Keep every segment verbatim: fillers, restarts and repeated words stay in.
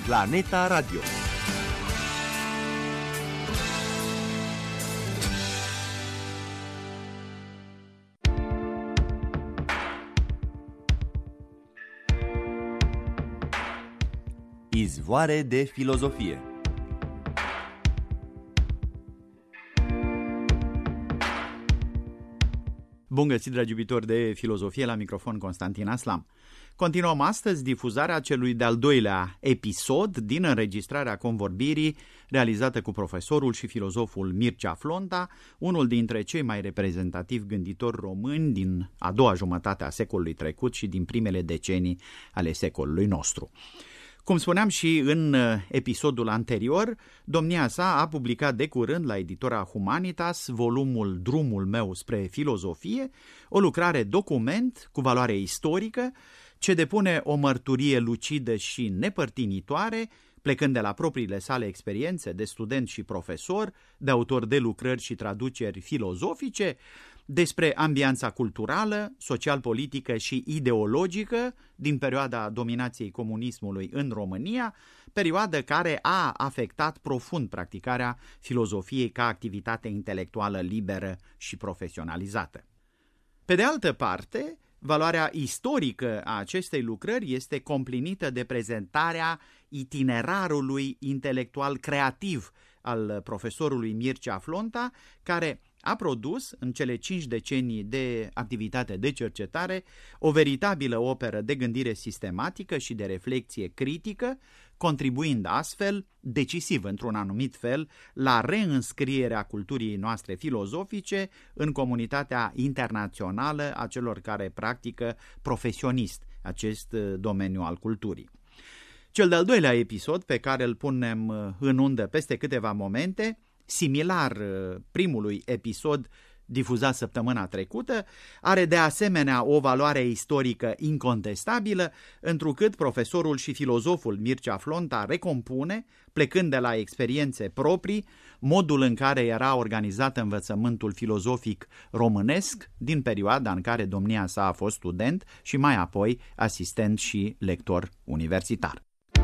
Planeta Radio. Izvoare de filozofie. Bun găsit, dragi iubitori de filozofie, la microfon Constantin Aslam. Continuăm astăzi difuzarea celui de-al doilea episod din înregistrarea convorbirii realizată cu profesorul și filozoful Mircea Flonta, unul dintre cei mai reprezentativi gânditori români din a doua jumătate a secolului trecut și din primele decenii ale secolului nostru. Cum spuneam și în episodul anterior, domnia sa a publicat de curând la editura Humanitas volumul Drumul meu spre filozofie, o lucrare document cu valoare istorică, ce depune o mărturie lucidă și nepărtinitoare, plecând de la propriile sale experiențe de student și profesor, de autor de lucrări și traduceri filozofice, despre ambianța culturală, social-politică și ideologică din perioada dominației comunismului în România, perioadă care a afectat profund practicarea filozofiei ca activitate intelectuală liberă și profesionalizată. Pe de altă parte, valoarea istorică a acestei lucrări este complinită de prezentarea itinerarului intelectual creativ al profesorului Mircea Flonta, care a produs, în cele cinci decenii de activitate de cercetare, o veritabilă operă de gândire sistematică și de reflexie critică, contribuind astfel, decisiv într-un anumit fel, la reînscrierea culturii noastre filozofice în comunitatea internațională a celor care practică profesionist acest domeniu al culturii. Cel de-al doilea episod, pe care îl punem în undă peste câteva momente, similar primului episod difuzat săptămâna trecută, are de asemenea o valoare istorică incontestabilă, întrucât profesorul și filozoful Mircea Flonta recompune, plecând de la experiențe proprii, modul în care era organizat învățământul filozofic românesc din perioada în care domnia sa a fost student și mai apoi asistent și lector universitar.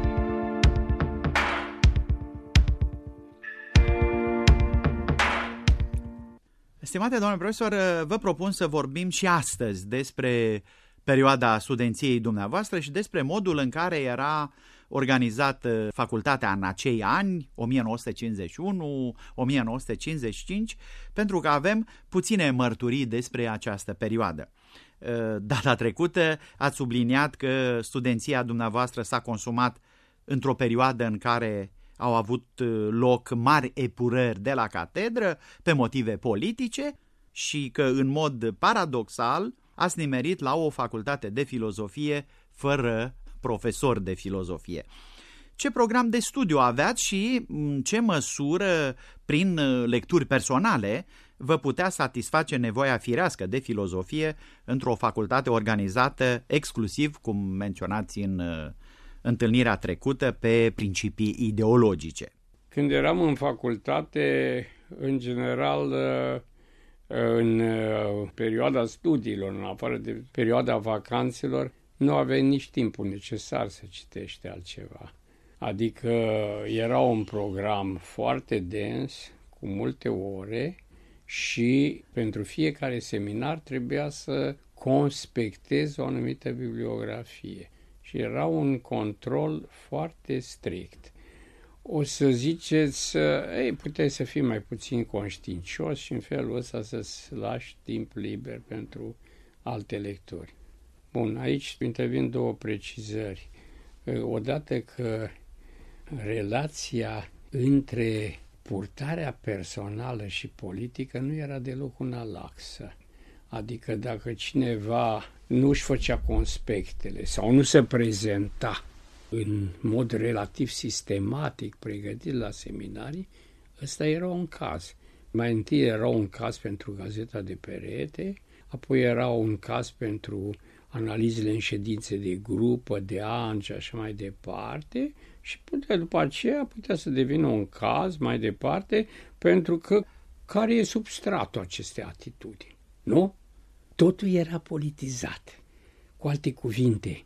Stimate doamne profesor, vă propun să vorbim și astăzi despre perioada studenției dumneavoastră și despre modul în care era organizată facultatea în acei ani, o mie nouă sute cincizeci și unu - o mie nouă sute cincizeci și cinci, pentru că avem puține mărturii despre această perioadă. Data trecută ați subliniat că studenția dumneavoastră s-a consumat într-o perioadă în care au avut loc mari epurări de la catedră pe motive politice și că, în mod paradoxal, ați nimerit la o facultate de filozofie fără profesor de filozofie. Ce program de studiu aveați și în ce măsură, prin lecturi personale, vă putea satisface nevoia firească de filozofie într-o facultate organizată exclusiv, cum menționați în întâlnirea trecută, pe principii ideologice? Când eram în facultate, în general, în perioada studiilor, în afară de perioada vacanțelor, nu aveai nici timpul necesar să citești altceva. Adică era un program foarte dens, cu multe ore, și pentru fiecare seminar trebuia să conspectezi o anumită bibliografie. Și era un control foarte strict. O să ziceți, ei, puteai să fii mai puțin conștiincios și în felul ăsta să-ți lași timp liber pentru alte lecturi. Bun, aici intervin două precizări. Odată că relația între purtarea personală și politică nu era deloc una laxă. Adică dacă cineva nu își făcea conspectele sau nu se prezenta în mod relativ sistematic pregătit la seminarii, ăsta era un caz. Mai întâi era un caz pentru Gazeta de Perete, apoi era un caz pentru analizele în ședințe de grupă, de an și așa mai departe, și putea, după aceea putea să devină un caz mai departe, pentru că care e substratul acestei atitudini? Nu? Totul era politizat. Cu alte cuvinte,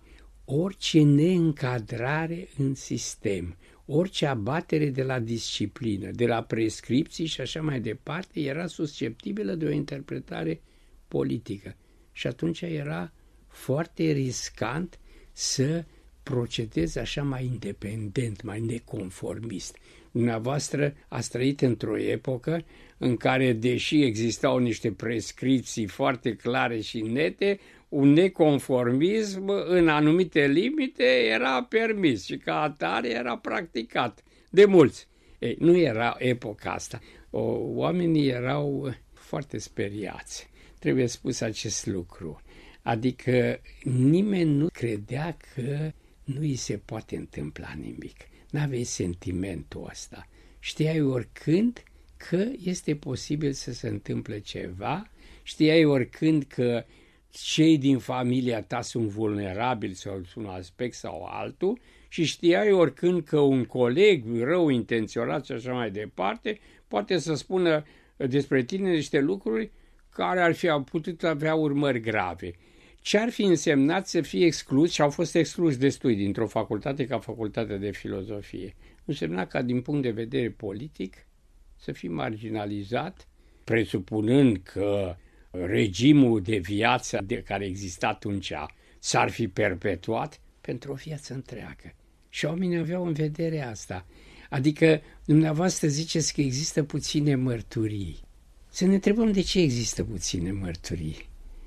orice neîncadrare în sistem, orice abatere de la disciplină, de la prescripții și așa mai departe, era susceptibilă de o interpretare politică. Și atunci era foarte riscant să procedezi așa mai independent, mai neconformist. Dumneavoastră ați trăit într-o epocă în care, deși existau niște prescripții foarte clare și nete, un neconformism în anumite limite era permis și ca atare era practicat de mulți. Ei, nu era epoca asta. O, oamenii erau foarte speriați. Trebuie spus acest lucru. Adică nimeni nu credea că nu îi se poate întâmpla nimic. N-aveai sentimentul ăsta. Știai oricând că este posibil să se întâmple ceva, știai oricând că cei din familia ta sunt vulnerabili sau un aspect sau altul și știai oricând că un coleg rău intenționat și așa mai departe poate să spună despre tine niște lucruri care ar fi putut avea urmări grave. Ce ar fi însemnat să fie exclus, și au fost excluși destui dintr-o facultate ca facultatea de filozofie, însemna ca din punct de vedere politic să fii marginalizat, presupunând că regimul de viață de care exista atunci s-ar fi perpetuat pentru o viață întreagă. Și oamenii aveau în vedere asta. Adică dumneavoastră ziceți că există puține mărturii. Să ne întrebăm de ce există puține mărturii.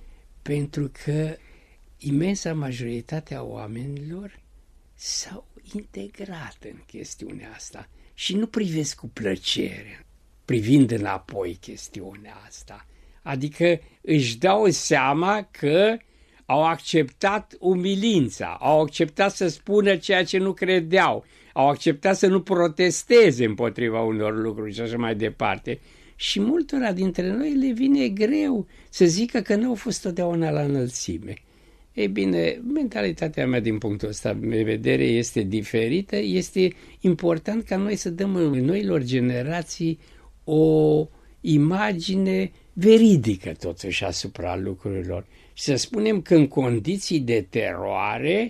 Pentru că imensa majoritate a oamenilor s-au integrat în chestiunea asta și nu privesc cu plăcere, privind înapoi chestiunea asta. Adică își dau seama că au acceptat umilința, au acceptat să spună ceea ce nu credeau, au acceptat să nu protesteze împotriva unor lucruri și așa mai departe. Și multora dintre noi le vine greu să zică că nu au fost totdeauna la înălțime. Ei bine, mentalitatea mea din punctul ăsta de vedere este diferită. Este important ca noi să dăm noilor generații o imagine veridică totuși asupra lucrurilor. Și să spunem că în condiții de teroare,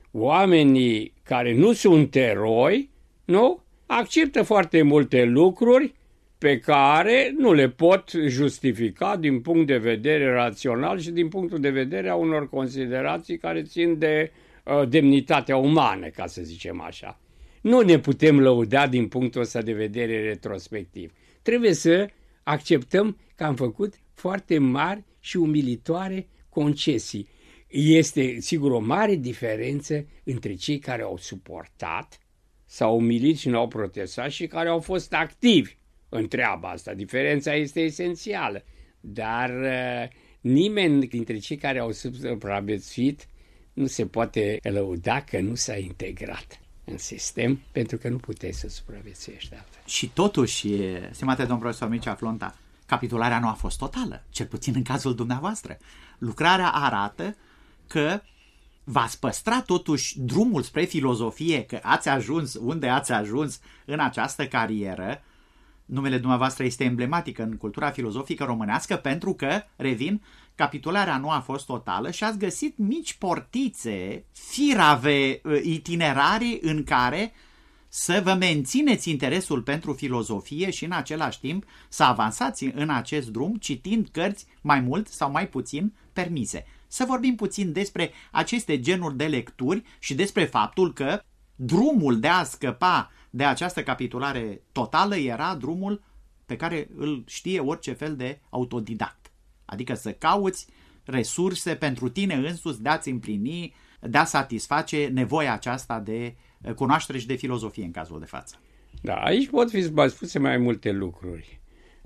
oamenii care nu sunt eroi, nu, acceptă foarte multe lucruri pe care nu le pot justifica din punct de vedere rațional și din punctul de vedere a unor considerații care țin de uh, demnitatea umană, ca să zicem așa. Nu ne putem lăuda din punctul ăsta de vedere retrospectiv. Trebuie să acceptăm că am făcut foarte mari și umilitoare concesii. Este, sigur, o mare diferență între cei care au suportat, s-au umilit și nu au protestat și care au fost activi în treaba asta. Diferența este esențială, dar uh, nimeni dintre cei care au supraviețuit nu se poate lăuda că nu s-a integrat în sistem, pentru că nu puteai să supraviețuiești altfel. Și totuși, stimate domn profesor Mircea Flonta, capitularea nu a fost totală, cel puțin în cazul dumneavoastră. Lucrarea arată că v-ați păstrat totuși drumul spre filozofie, că ați ajuns unde ați ajuns în această carieră. Numele dumneavoastră este emblematic în cultura filozofică românească pentru că, revin, capitularea nu a fost totală și ați găsit mici portițe, firave, itinerarii în care să vă mențineți interesul pentru filozofie și în același timp să avansați în acest drum citind cărți mai mult sau mai puțin permise. Să vorbim puțin despre aceste genuri de lecturi și despre faptul că drumul de a scăpa de această capitulare totală era drumul pe care îl știe orice fel de autodidact. Adică să cauți resurse pentru tine însuți de a-ți împlini, de a satisface nevoia aceasta de cunoaștere și de filozofie în cazul de față. Da, aici pot fi spuse mai multe lucruri.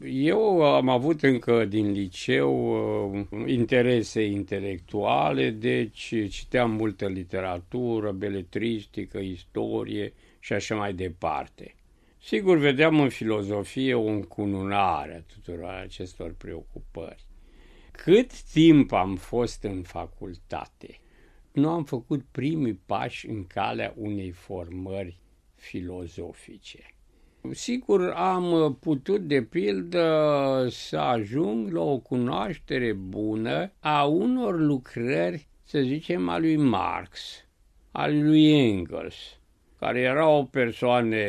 Eu am avut încă din liceu interese intelectuale, deci citeam multă literatură, beletristică, istorie și așa mai departe. Sigur, vedeam în filozofie o încununare a tuturor acestor preocupări. Cât timp am fost în facultate, nu am făcut primii pași în calea unei formări filozofice. Sigur, am putut, de pildă, să ajung la o cunoaștere bună a unor lucrări, să zicem, a lui Marx. al lui Engels, care erau persoane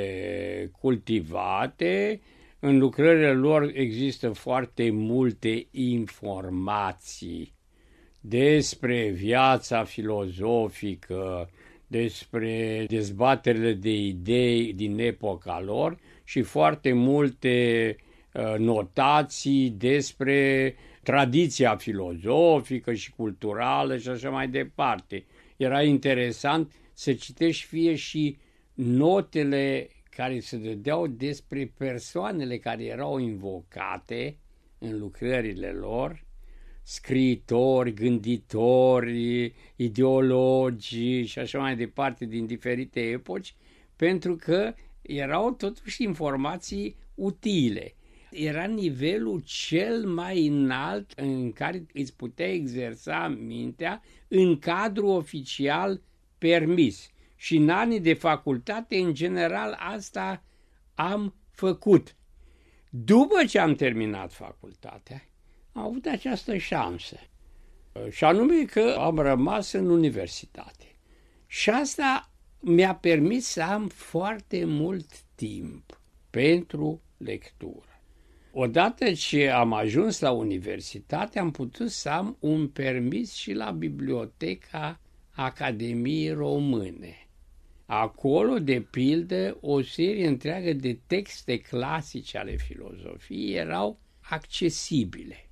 cultivate. În lucrările lor există foarte multe informații despre viața filozofică, despre dezbaterile de idei din epoca lor și foarte multe uh, notații despre tradiția filozofică și culturală și așa mai departe. Era interesant să citești fie și notele care se dădeau despre persoanele care erau invocate în lucrările lor, scriitori, gânditori, ideologi și așa mai departe din diferite epoci, pentru că erau totuși informații utile. Era nivelul cel mai înalt în care îți putea exersa mintea în cadru oficial permis. Și în anii de facultate, în general, asta am făcut. După ce am terminat facultatea, am avut această șansă. Și anume că am rămas în universitate. Și asta mi-a permis să am foarte mult timp pentru lectură. Odată ce am ajuns la universitate, am putut să am un permis și la Biblioteca Academiei Române. Acolo, de pildă, o serie întreagă de texte clasice ale filozofiei erau accesibile.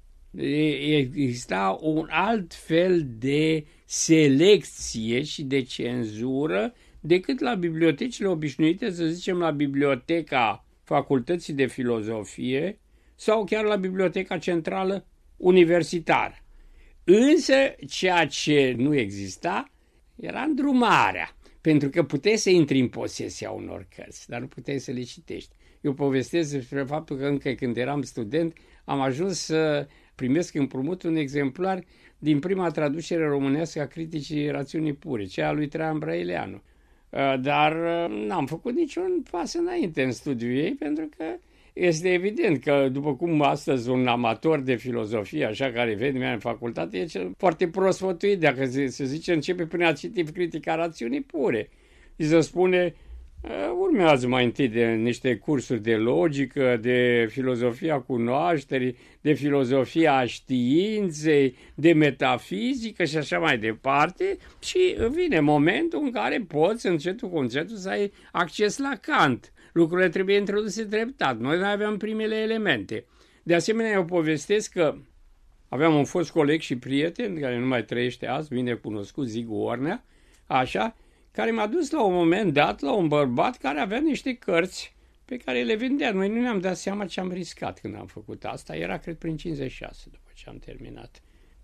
Exista un alt fel de selecție și de cenzură decât la bibliotecile obișnuite, să zicem la Biblioteca Facultății de Filozofie sau chiar la Biblioteca Centrală Universitară. Însă, ceea ce nu exista era îndrumarea, pentru că puteai să intri în posesia unor cărți, dar nu puteai să le citești. Eu povestesc despre faptul că încă când eram student am ajuns să primesc împrumut un exemplar din prima traducere românească a Criticii Rațiunii Pure, cea a lui Traian Brăileanu. Dar n-am făcut niciun pas înainte în studiul ei, pentru că este evident că, după cum astăzi un amator de filozofie, așa care vede mea în facultate, e cel foarte prost sfătuit, dacă se, se zice, începe prin a citi Critica Rațiunii Pure. Și se spune, urmează mai întâi de niște cursuri de logică, de filozofia cunoașterii, de filozofia științei, de metafizică și așa mai departe, și vine momentul în care poți încetul cu încetul să ai acces la Kant. Lucrurile trebuie introduse treptat. Noi aveam primele elemente. De asemenea, eu povestesc că aveam un fost coleg și prieten, care nu mai trăiește azi, bine cunoscut, Zigu Ornea, așa, care m-a dus la un moment dat la un bărbat care avea niște cărți pe care le vendea. Noi nu ne-am dat seama ce am riscat când am făcut asta. Era, cred, prin cincizeci și șase, după ce am terminat.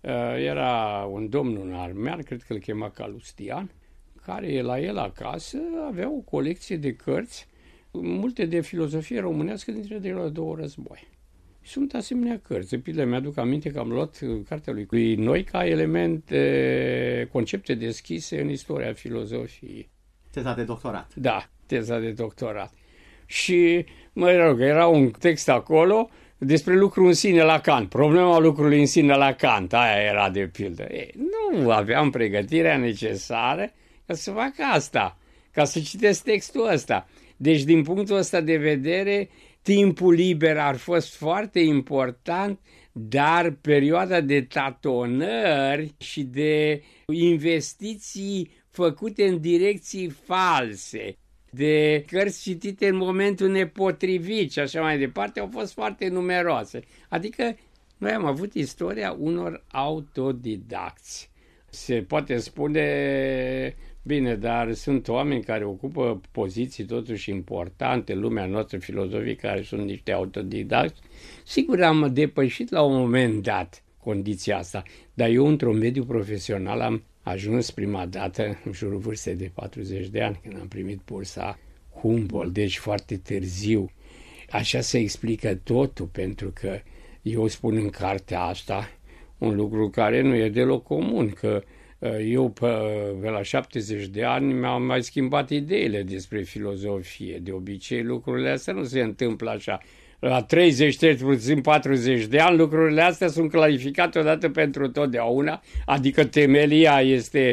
Era un domn, un armean, cred că îl chema Calustian, care la el acasă avea o colecție de cărți, multe de filozofie românească dintre cele două război. Sunt asemenea cărți. De pildă, mi-aduc aminte că am luat cartea lui Noi ca element, concepte deschise în istoria filozofiei. Teza de doctorat. Da, teza de doctorat. Și, mă rog, era un text acolo despre lucru în sine la Kant. Problema lucrului în sine la Kant, aia era de pildă. Ei, nu aveam pregătirea necesară ca să fac asta, ca să citesc textul ăsta. Deci, din punctul ăsta de vedere, timpul liber ar fost foarte important, dar perioada de tatonări și de investiții făcute în direcții false, de cărți citite în momentul nepotrivit și așa mai departe, au fost foarte numeroase. Adică noi am avut istoria unor autodidacți. Se poate spune, bine, dar sunt oameni care ocupă poziții totuși importante în lumea noastră filozofică, care sunt niște autodidacți. Sigur, am depășit la un moment dat condiția asta, dar eu într-un mediu profesional am ajuns prima dată în jurul vârstei de patruzeci de ani, când am primit bursa Humboldt, deci foarte târziu. Așa se explică totul, pentru că eu spun în cartea asta un lucru care nu e deloc comun, că eu pe, pe la șaptezeci de ani mi-am mai schimbat ideile despre filozofie. De obicei lucrurile astea nu se întâmplă așa. La treizeci, treizeci, patruzeci de ani lucrurile astea sunt clarificate odată pentru totdeauna, adică temelia este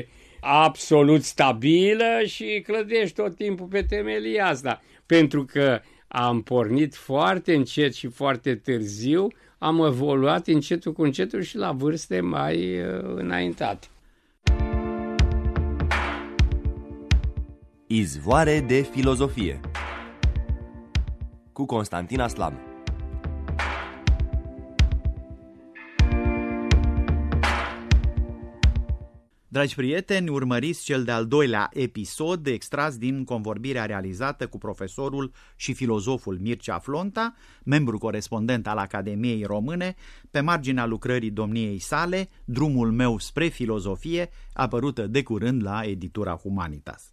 absolut stabilă și clădești tot timpul pe temelia asta. Pentru că am pornit foarte încet și foarte târziu, am evoluat încetul cu încetul și la vârste mai uh, înaintate. Izvoare de filozofie cu Constantin Aslam. Dragi prieteni, urmăriți cel de-al doilea episod extras din convorbirea realizată cu profesorul și filozoful Mircea Flonta, membru corespondent al Academiei Române, pe marginea lucrării domniei sale, Drumul meu spre filozofie, apărută de curând la editura Humanitas.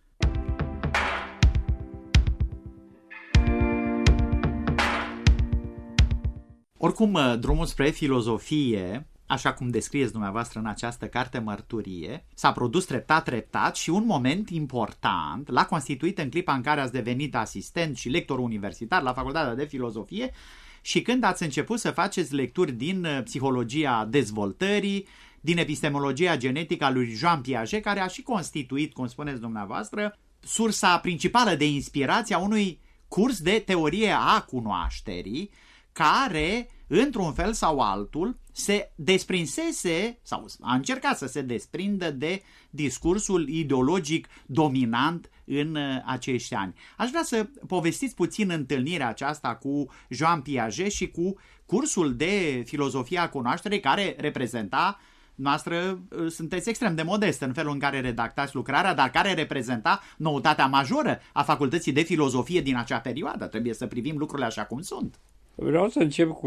Oricum, Drumul spre filozofie, așa cum descrieți dumneavoastră în această carte Mărturie, s-a produs treptat, treptat și un moment important l-a constituit în clipa în care ați devenit asistent și lector universitar la Facultatea de Filozofie și când ați început să faceți lecturi din psihologia dezvoltării, din epistemologia genetică a lui Jean Piaget, care a și constituit, cum spuneți dumneavoastră, sursa principală de inspirație a unui curs de teorie a cunoașterii, care, într-un fel sau altul, se desprinsese sau a încercat să se desprindă de discursul ideologic dominant în acești ani. Aș vrea să povestiți puțin întâlnirea aceasta cu Jean Piaget și cu cursul de filozofie a cunoașterii care reprezenta, noastră sunteți extrem de modest în felul în care redactați lucrarea, dar care reprezenta noutatea majoră a Facultății de Filozofie din acea perioadă. Trebuie să privim lucrurile așa cum sunt. Vreau să încep cu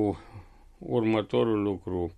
următorul lucru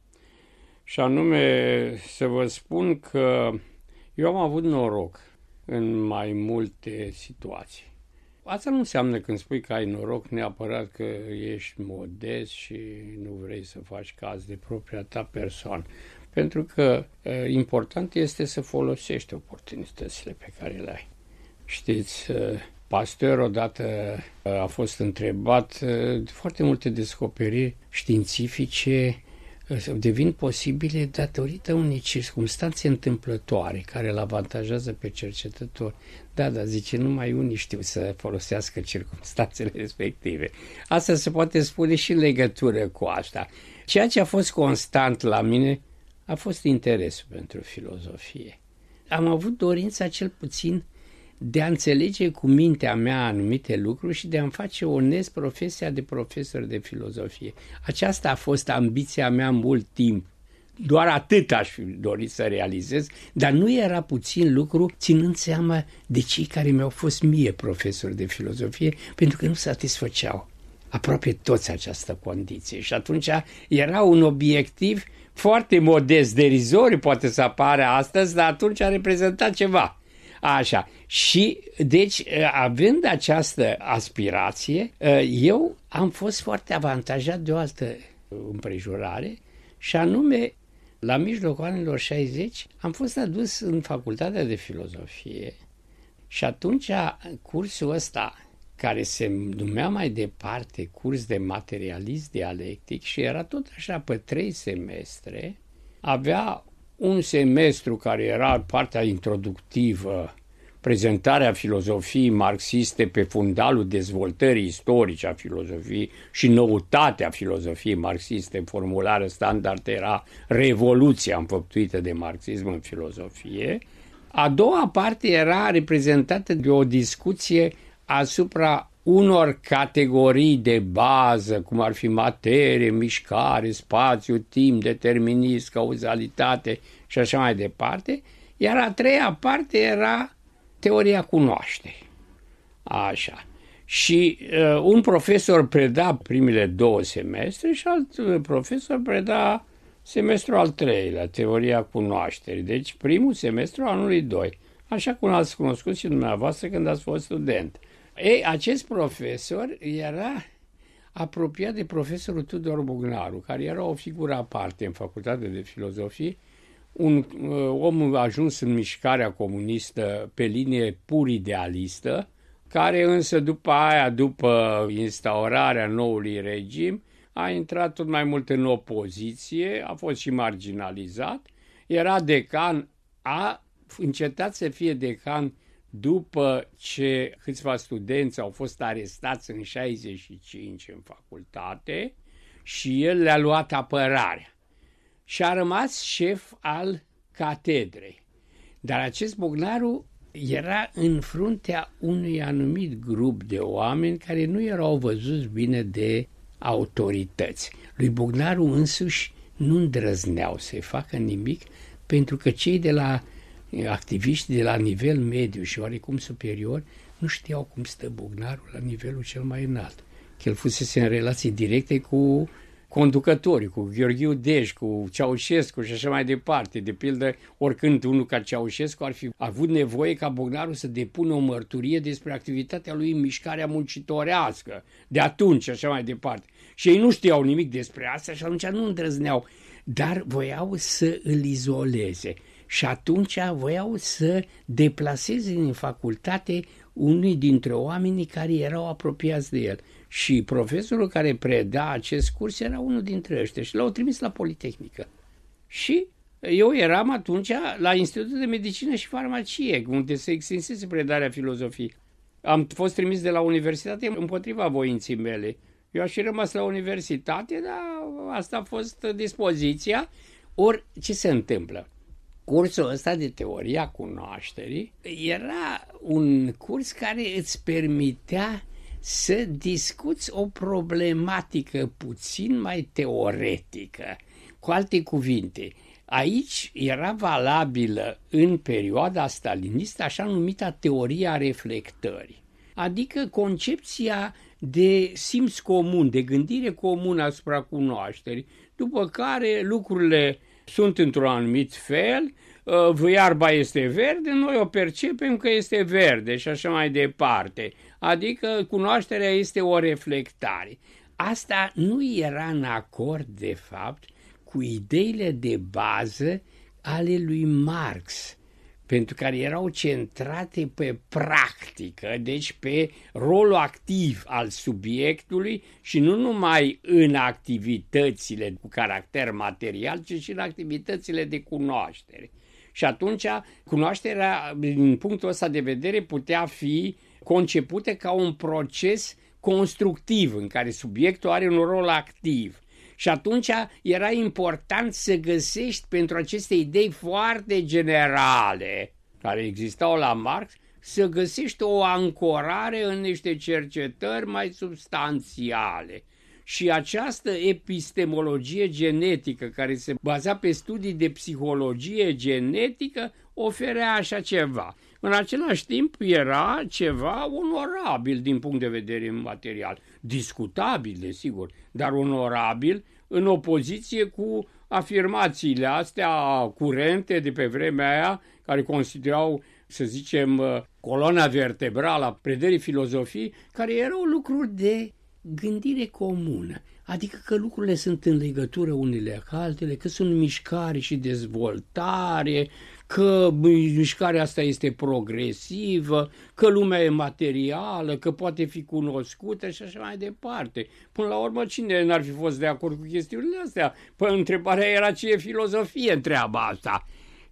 și anume să vă spun că eu am avut noroc în mai multe situații. Asta nu înseamnă când spui că ai noroc neapărat că ești modest și nu vrei să faci caz de propria ta persoană. Pentru că important este să folosești oportunitățile pe care le ai. Știți, Pasteur odată a fost întrebat de foarte multe descoperiri științifice devin posibile datorită unei circumstanțe întâmplătoare care îl avantajează pe cercetător. Da, dar zice, numai unii știu să folosească circumstanțele respective. Asta se poate spune și în legătură cu asta. Ceea ce a fost constant la mine a fost interesul pentru filozofie. Am avut dorința cel puțin de a înțelege cu mintea mea anumite lucruri și de a-mi face onest profesia de profesor de filozofie. Aceasta a fost ambiția mea mult timp. Doar atât aș fi dorit să realizez, dar nu era puțin lucru ținând seama de cei care mi-au fost mie profesori de filozofie, pentru că nu satisfăceau aproape toți această condiție. Și atunci era un obiectiv foarte modest, derizoriu poate să apare astăzi, dar atunci a reprezentat ceva. Așa, și deci având această aspirație, eu am fost foarte avantajat de o altă împrejurare și anume, la mijlocul anilor șaizeci, am fost adus în Facultatea de Filozofie și atunci cursul ăsta, care se numea mai departe curs de materialism dialectic și era tot așa pe trei semestre, avea un semestru care era partea introductivă, prezentarea filozofiei marxiste pe fundalul dezvoltării istorice a filozofiei și noutatea filozofiei marxiste, formularea standard era revoluția înfăptuită de marxism în filozofie. A doua parte era reprezentată de o discuție asupra unor categorii de bază, cum ar fi materie, mișcare, spațiu, timp, determinism, cauzalitate și așa mai departe, iar a treia parte era teoria cunoașterii. Așa. Și uh, un profesor preda primele două semestre și alt profesor preda semestrul al treilea, teoria cunoașterii. Deci primul semestru anului doi, așa cum ați cunoscut și dumneavoastră când ați fost student. Ei, acest profesor era apropiat de profesorul Tudor Bugnaru, care era o figură aparte în Facultatea de Filozofie, un uh, om ajuns în mișcarea comunistă pe linie pur idealistă, care însă după aia, după instaurarea noului regim, a intrat tot mai mult în opoziție, a fost și marginalizat, era decan a încetat să fie decan după ce câțiva studenți au fost arestați în șaizeci și cinci în facultate și el le-a luat apărarea și a rămas șef al catedrei. Dar acest Bognaru era în fruntea unui anumit grup de oameni care nu erau văzuți bine de autorități. Lui Bognaru însuși nu îndrăzneau să-i facă nimic, pentru că cei de la activiști de la nivel mediu și oarecum superior nu știau cum stă Bognaru la nivelul cel mai înalt. Că el fusese în relații directe cu conducătorii, cu Gheorghiu Dej, cu Ceaușescu și așa mai departe. De pildă, oricând unul ca Ceaușescu ar fi avut nevoie ca Bognaru să depună o mărturie despre activitatea lui în mișcarea muncitorească, de atunci și așa mai departe. Și ei nu știau nimic despre asta și atunci nu îndrăzneau, dar voiau să îl izoleze. Și atunci voiau să deplaseze în facultate unii dintre oamenii care erau apropiați de el. Și profesorul care preda acest curs era unul dintre ăștia și l-au trimis la Politehnică. Și eu eram atunci la Institutul de Medicină și Farmacie, unde se extinsese predarea filozofiei. Am fost trimis de la universitate împotriva voinții mele. Eu aș fi rămas la universitate, dar asta a fost dispoziția. Ori, ce se întâmplă? Cursul ăsta de teoria cunoașterii era un curs care îți permitea să discuți o problematică puțin mai teoretică. Cu alte cuvinte, aici era valabilă în perioada stalinistă așa numita teoria reflectării, adică concepția de simț comun, de gândire comună asupra cunoașterii, după care lucrurile sunt într-un anumit fel, iarba este verde, noi o percepem că este verde și așa mai departe. Adică cunoașterea este o reflectare. Asta nu era în acord, de fapt, cu ideile de bază ale lui Marx, pentru care erau centrate pe practică, deci pe rolul activ al subiectului și nu numai în activitățile cu caracter material, ci și în activitățile de cunoaștere. Și atunci cunoașterea, din punctul ăsta de vedere, putea fi concepută ca un proces constructiv în care subiectul are un rol activ. Și atunci era important să găsești pentru aceste idei foarte generale care existau la Marx, să găsești o ancorare în niște cercetări mai substanțiale. Și această epistemologie genetică, care se baza pe studii de psihologie genetică, oferea așa ceva. În același timp era ceva onorabil din punct de vedere material, discutabil, desigur, dar onorabil în opoziție cu afirmațiile astea curente de pe vremea aia, care considerau, să zicem, coloana vertebrală a predării filozofiei, care erau lucruri de gândire comună, adică că lucrurile sunt în legătură unele cu altele, că sunt mișcare și dezvoltare, că mișcarea asta este progresivă, că lumea e materială, că poate fi cunoscută și așa mai departe. Până la urmă, cine n-ar fi fost de acord cu chestiunile astea? Păi întrebarea era ce e filozofie în treaba asta.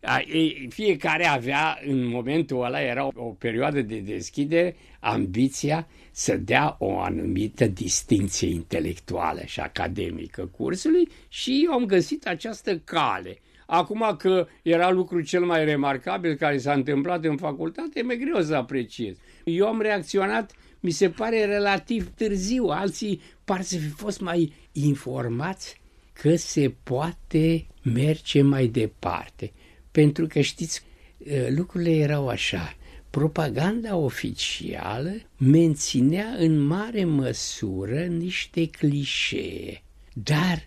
Fiecare avea, în momentul ăla, era o perioadă de deschidere, ambiția să dea o anumită distinție intelectuală și academică cursului și eu am găsit această cale. Acum că era lucrul cel mai remarcabil care s-a întâmplat în facultate, mi-e greu să apreciez. Eu am reacționat, mi se pare, relativ târziu, alții par să fi fost mai informați că se poate merge mai departe. Pentru că, știți, lucrurile erau așa. Propaganda oficială menținea în mare măsură niște clișee. Dar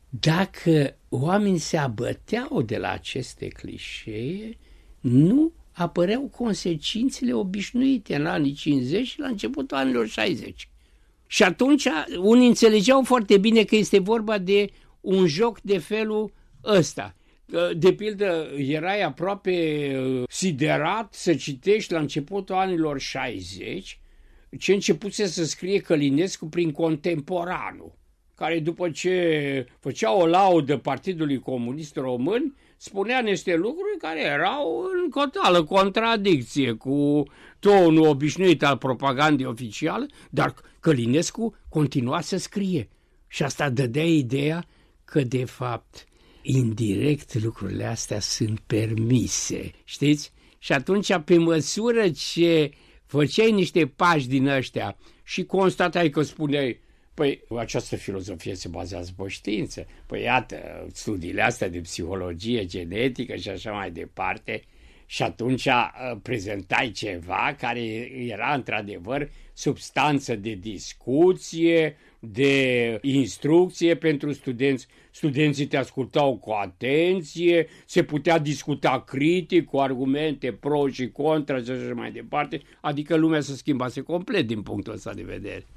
dacă oamenii se abăteau de la aceste clișee, nu apăreau consecințele obișnuite în anii cincizeci și la începutul anilor șaizeci. Și atunci unii înțelegeau foarte bine că este vorba de un joc de felul ăsta. De pildă, erai aproape siderat să citești la începutul anilor șaizeci ce începuse să scrie Călinescu prin Contemporanul, care după ce făcea o laudă Partidului Comunist Român, spunea niște lucruri care erau în totală contradicție cu tonul obișnuit al propagandei oficiale, dar Călinescu continua să scrie. Și asta dădea ideea că, de fapt, indirect lucrurile astea sunt permise, știți? Și atunci, pe măsură ce făceai niște pași din ăștia și constatai că spuneai, păi, această filozofie se bazează pe știință, păi iată, studiile astea de psihologie genetică și așa mai departe, și atunci prezentai ceva care era într-adevăr substanță de discuție, de instrucție pentru studenți. Studenții te ascultau cu atenție, se putea discuta critic cu argumente pro și contra și așa mai departe, adică lumea se schimbase complet din punctul ăsta de vedere.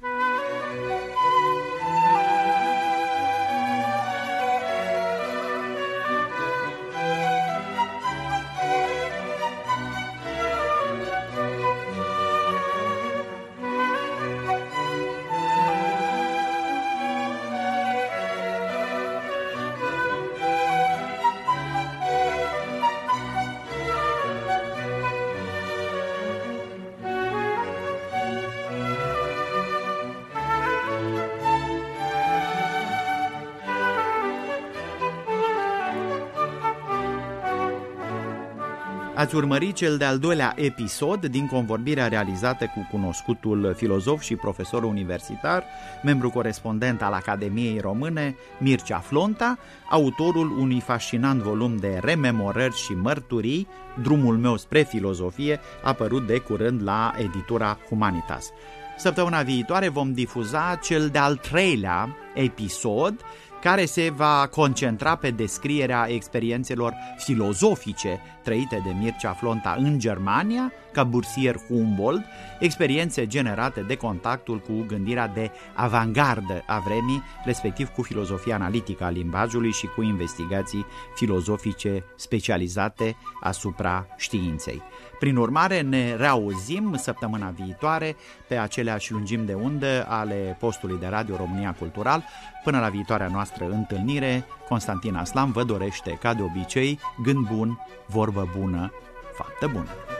Ați urmărit cel de-al doilea episod din convorbirea realizată cu cunoscutul filozof și profesor universitar, membru corespondent al Academiei Române, Mircea Flonta, autorul unui fascinant volum de rememorări și mărturii, Drumul meu spre filozofie, apărut de curând la editura Humanitas. Săptămâna viitoare vom difuza cel de-al treilea episod, care se va concentra pe descrierea experiențelor filozofice trăite de Mircea Flonta în Germania, ca bursier Humboldt, experiențe generate de contactul cu gândirea de avangardă a vremii, respectiv cu filozofia analitică a limbajului și cu investigații filozofice specializate asupra științei. Prin urmare, ne reauzim săptămâna viitoare pe aceleași lungimi de undă ale postului de Radio România Cultural. Până la viitoarea noastră întâlnire, Constantin Aslam vă dorește, ca de obicei, gând bun, vorbă bună, faptă bună.